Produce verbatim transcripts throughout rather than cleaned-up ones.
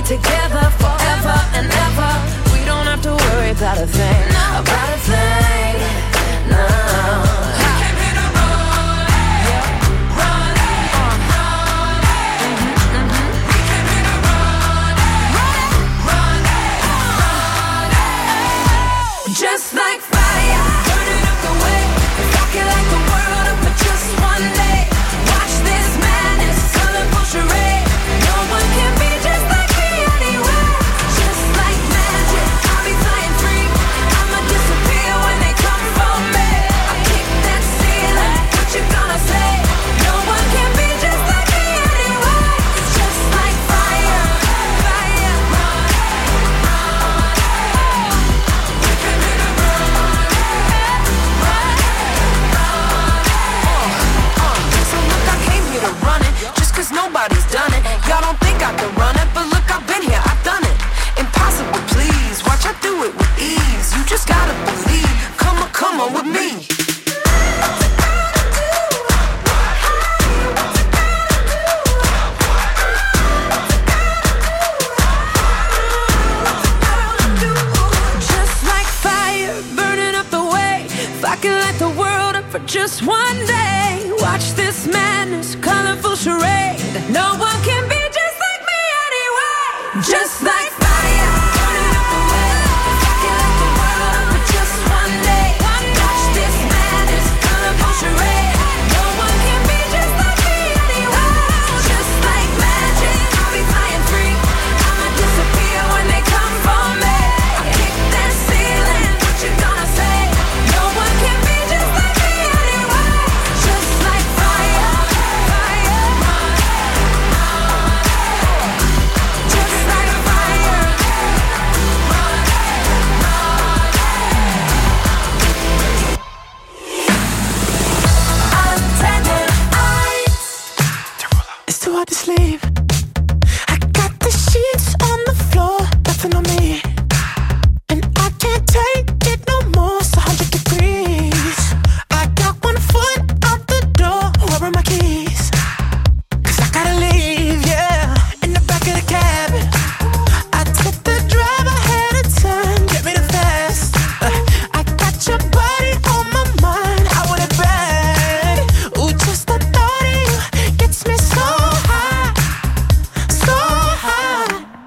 together forever and ever. We don't have to worry about a thing, about a thing, no. Just like fire, burning up the way, rocking like the world up for just one day. Watch this madness, colorful charade. No one can be just like me anyway. Just like magic, I'll be flying free. I'ma disappear when they come for me. I kick that ceiling, what you gonna say? No one can be just like me anyway. Just like fire, fire, run, run, we can hit a run, run, run. So look, I came here to run it, just cause nobody's done it. Y'all don't think I can run it, but look, I've been here, I've done it. Impossible, please, watch I do it with ease. You just gotta believe, come on, come on with me. Just like fire, burning up the way. If I can light the world up for just one day. Watch this madness, colorful charade. No one can be just like me anyway. Just like fire, burning up the way. If I can light the world up for just one day. Watch this madness, colorful charade. No one can be just like me anyway. Just like magic, I'll be flying free. I'ma disappear when they come for me. I kick that ceiling, what you gonna say? No one can be just like me anyway. Just like fire, fire, run, run. Just like fire, run, run. Antenne eins. It's too hard to sleep. I got the sheets on the floor, nothing on me. And I can't take it no more, it's a hundred degrees. I got one foot out the door, where are my keys? Cause I gotta leave, yeah, in the back of the cab. I took the drive, I had a turn, get me the fast. Uh, I got your body on my mind, I want it bad. Ooh, just the thought of you gets me so high, so high.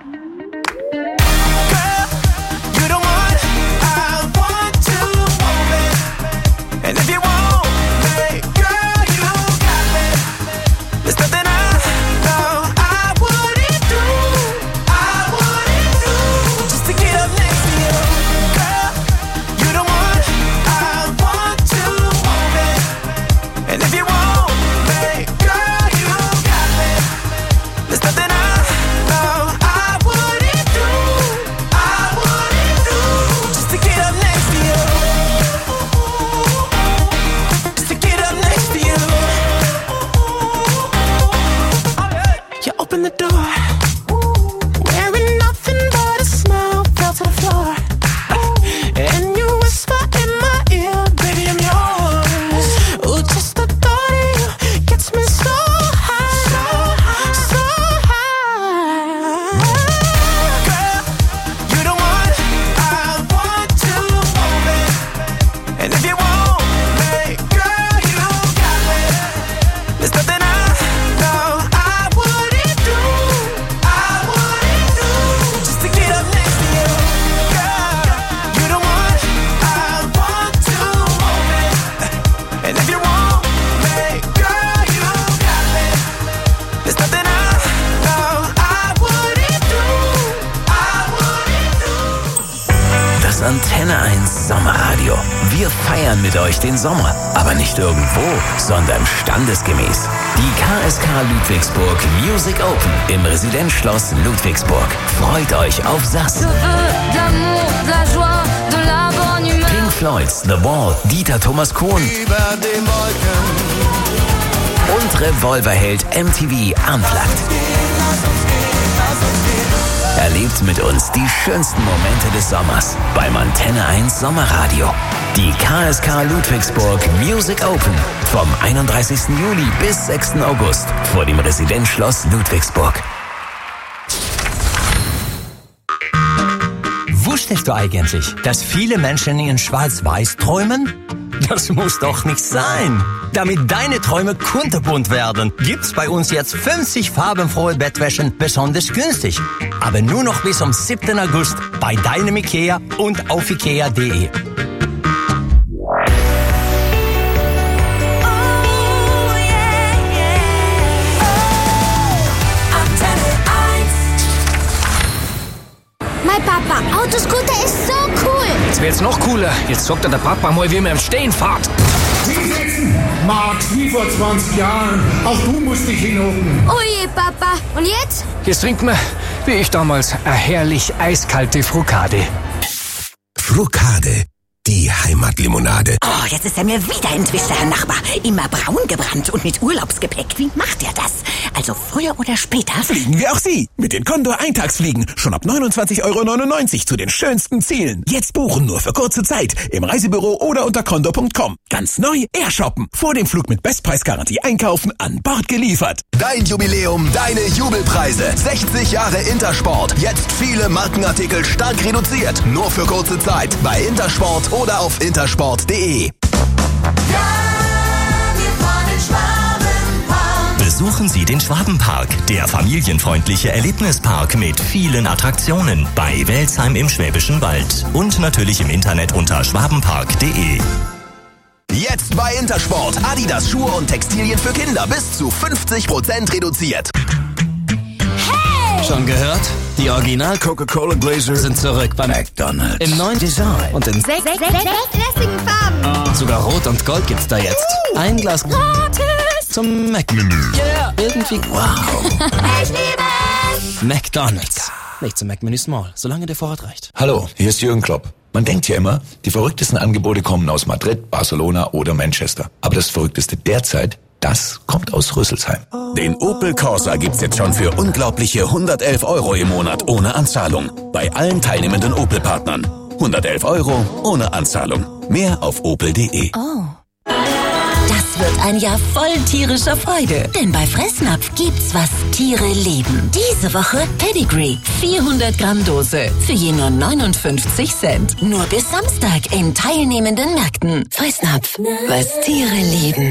Girl, you the one I want to move it. And if you want me, girl, you got me. There's nothing I know I wouldn't do, I wouldn't do, just to get up next to you. Girl, you the one I want to move it. And if you want me, girl, you got me. There's nothing I know I wouldn't do, I wouldn't do, just to get up next to you. Just to get up next to you. You open the door, wearing nothing but a smile, fell to the floor. And you whisper in my ear, baby, I'm yours. Ooh, just the thought of you gets me so high, so high. Girl, you the one I want to move it. And if you want me, girl, you got me. There's nothing I know I wouldn't do, I wouldn't do, just to get up next to you. Girl, you the one I want to move it. And if you want me, girl, you got me. There's nothing I know I wouldn't do, I wouldn't do. Das Antenne eins Sommerradio. Wir feiern mit euch den Sommer. Aber nicht irgendwo, sondern standesgemäß. Die K S K Ludwigsburg Music Open im Residenzschloss Ludwigsburg. Freut euch auf Sass. Je veux de l'amour, de la joie, de la bonne humeur. Pink Floyds The Wall, Dieter Thomas Kohn Über den Wolken. und Revolverheld M T V Unplugged. Erlebt mit uns die schönsten Momente des Sommers beim Antenne eins Sommerradio. Die K S K Ludwigsburg Music Open vom einunddreißigsten Juli bis sechsten August vor dem Residenzschloss Ludwigsburg. vorstellst du eigentlich? Dass viele Menschen in Schwarz-Weiß träumen? Das muss doch nicht sein. Damit deine Träume kunterbunt werden, gibt's bei uns jetzt fünfzig farbenfrohe Bettwäschen besonders günstig. Aber nur noch bis zum siebten August bei deinem Ikea und auf ikea punkt de. Mein Papa, Autoscooter ist so cool. Das wird jetzt noch cooler. Jetzt sagt er der Papa mal, wie man im Stehen fährt. Hinsetzen! Max, wie vor zwanzig Jahren. Auch du musst dich hinhocken. Oh je, Papa. Und jetzt? Jetzt trinkt man, wie ich damals, eine herrlich eiskalte Frucade. Frucade, die Heimatlimonade. Oh, jetzt ist er mir wieder entwischt, der Herr Nachbar. Immer braun gebrannt und mit Urlaubsgepäck. Wie macht er das? Also früher oder später fliegen wir auch Sie mit den Condor Eintagsfliegen. Schon ab neunundzwanzig Euro neunundneunzig zu den schönsten Zielen. Jetzt buchen nur für kurze Zeit im Reisebüro oder unter condor punkt com. Ganz neu, Air shoppen. Vor dem Flug mit Bestpreisgarantie einkaufen, an Bord geliefert. Dein Jubiläum, deine Jubelpreise. sechzig Jahre Intersport. Jetzt viele Markenartikel stark reduziert. Nur für kurze Zeit bei Intersport oder auf intersport punkt de. Besuchen Sie den Schwabenpark, der familienfreundliche Erlebnispark mit vielen Attraktionen bei Welzheim im Schwäbischen Wald und natürlich im Internet unter schwabenpark punkt de. Jetzt bei Intersport. Adidas Schuhe und Textilien für Kinder bis zu fünfzig Prozent reduziert. Hey! Schon gehört? Die Original Coca-Cola Glazer sind zurück bei McDonald's. Im neuen Design und in Sechs, sechs, sechs lässigen Farben. sogar Rot und Gold gibt's da jetzt. Ein Glas gratis zum Mac-Menü. Yeah. Irgendwie wow. Ich liebe es! McDonald's. Nicht zum Mac-Menü Small, solange der Vorrat reicht. Hallo, hier ist Jürgen Klopp. Man denkt ja immer, die verrücktesten Angebote kommen aus Madrid, Barcelona oder Manchester. Aber das Verrückteste derzeit, das kommt aus Rüsselsheim. Den Opel Corsa gibt's jetzt schon für unglaubliche hundertelf Euro im Monat ohne Anzahlung. Bei allen teilnehmenden Opel-Partnern. hundertelf Euro ohne Anzahlung. Mehr auf opel punkt de. Oh. Das wird ein Jahr voll tierischer Freude. Denn bei Fressnapf gibt's, was Tiere lieben. Diese Woche Pedigree. vierhundert Gramm Dose. Für je nur neunundfünfzig Cent. Nur bis Samstag in teilnehmenden Märkten. Fressnapf. Was Tiere lieben.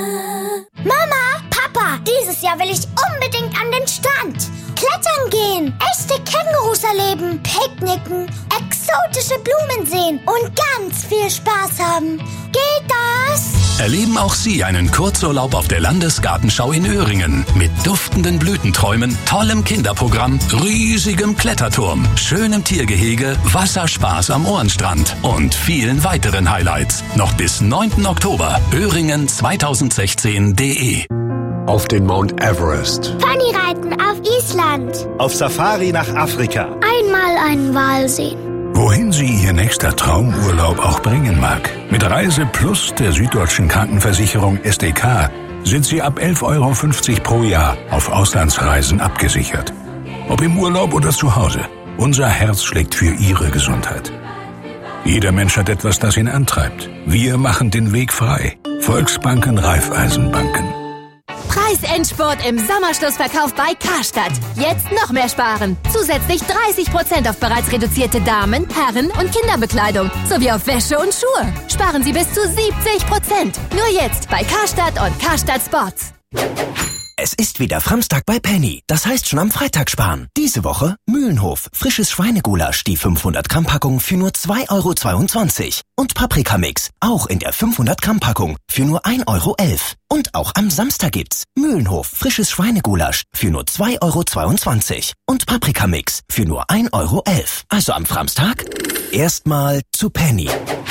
Mama, Papa, dieses Jahr will ich unbedingt an den Strand. Klettern gehen, echte Kängurus erleben, picknicken, exotische Blumen sehen und ganz viel Spaß haben. Geht das? Erleben auch Sie einen Kurzurlaub auf der Landesgartenschau in Öhringen. Mit duftenden Blütenträumen, tollem Kinderprogramm, riesigem Kletterturm, schönem Tiergehege, Wasserspaß am Ohrenstrand und vielen weiteren Highlights. Noch bis neunten Oktober. Öhringen zweitausendsechzehn punkt de. Auf den Mount Everest. Ponyreiten auf Island. Auf Safari nach Afrika. Einmal einen Wal sehen. Wohin Sie Ihr nächster Traumurlaub auch bringen mag. Mit Reise Plus der Süddeutschen Krankenversicherung S D K sind Sie ab elf Euro fünfzig pro Jahr auf Auslandsreisen abgesichert. Ob im Urlaub oder zu Hause. Unser Herz schlägt für Ihre Gesundheit. Jeder Mensch hat etwas, das ihn antreibt. Wir machen den Weg frei. Volksbanken, Raiffeisenbanken. Preisendsport im Sommerschlussverkauf bei Karstadt. Jetzt noch mehr sparen. Zusätzlich dreißig Prozent auf bereits reduzierte Damen-, Herren- und Kinderbekleidung sowie auf Wäsche und Schuhe. Sparen Sie bis zu siebzig Prozent. Nur jetzt bei Karstadt und Karstadt Sports. Es ist wieder Samstag bei Penny. Das heißt schon am Freitag sparen. Diese Woche Mühlenhof. Frisches Schweinegulasch, die fünfhundert Gramm Packung für nur zwei Euro zweiundzwanzig. Und Paprikamix, auch in der fünfhundert Gramm Packung für nur ein Euro elf. Und auch am Samstag gibt's Mühlenhof. Frisches Schweinegulasch für nur zwei Euro zweiundzwanzig. Und Paprikamix für nur ein Euro elf. Also am Samstag erstmal zu Penny.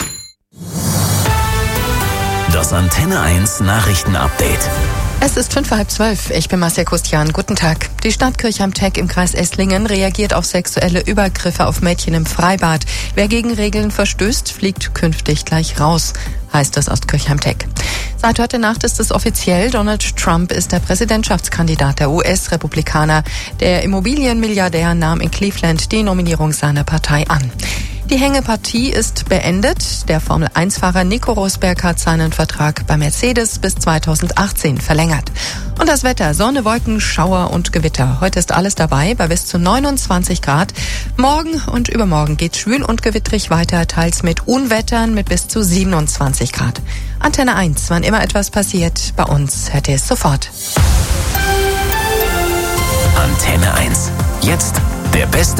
Das Antenne eins Nachrichtenupdate. Es ist fünf vor halb zwölf. Ich bin Marcia Kustian. Guten Tag. Die Stadt Kirchheim-Teck im Kreis Esslingen reagiert auf sexuelle Übergriffe auf Mädchen im Freibad. Wer gegen Regeln verstößt, fliegt künftig gleich raus, heißt es aus Kirchheim-Teck. Seit heute Nacht ist es offiziell. Donald Trump ist der Präsidentschaftskandidat der U S-Republikaner. Der Immobilienmilliardär nahm in Cleveland die Nominierung seiner Partei an. Die Hängepartie ist beendet. Der Formel eins Fahrer Nico Rosberg hat seinen Vertrag bei Mercedes bis zweitausendachtzehn verlängert. Und das Wetter, Sonne, Wolken, Schauer und Gewitter. Heute ist alles dabei bei bis zu neunundzwanzig Grad. Morgen und übermorgen geht schwül und gewittrig weiter, teils mit Unwettern mit bis zu siebenundzwanzig Grad. Antenne eins, wann immer etwas passiert, bei uns hört ihr es sofort. Antenne eins. Jetzt der beste